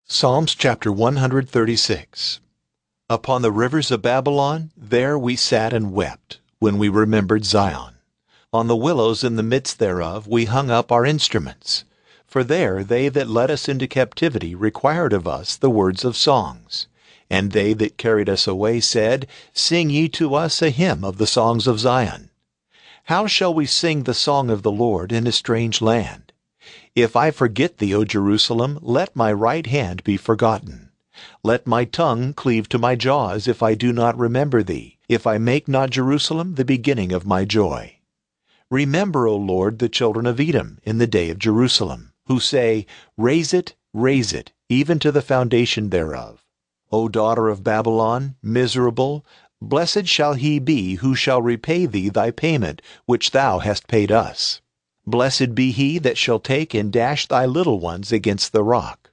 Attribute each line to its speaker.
Speaker 1: Psalms chapter 136. Upon the rivers of Babylon, there we sat and wept, when we remembered Zion. On the willows in the midst thereof we hung up our instruments. For there they that led us into captivity required of us the words of songs. And they that carried us away said, Sing ye to us a hymn of the songs of Zion. How shall we sing the song of the Lord in a strange land? If I forget thee, O Jerusalem, let my right hand be forgotten. Let my tongue cleave to my jaws if I do not remember thee, if I make not Jerusalem the beginning of my joy. Remember, O Lord, the children of Edom in the day of Jerusalem, who say, raise it, even to the foundation thereof. O daughter of Babylon, miserable, blessed shall he be who shall repay thee thy payment which thou hast paid us. Blessed be he that shall take and dash thy little ones against the rock.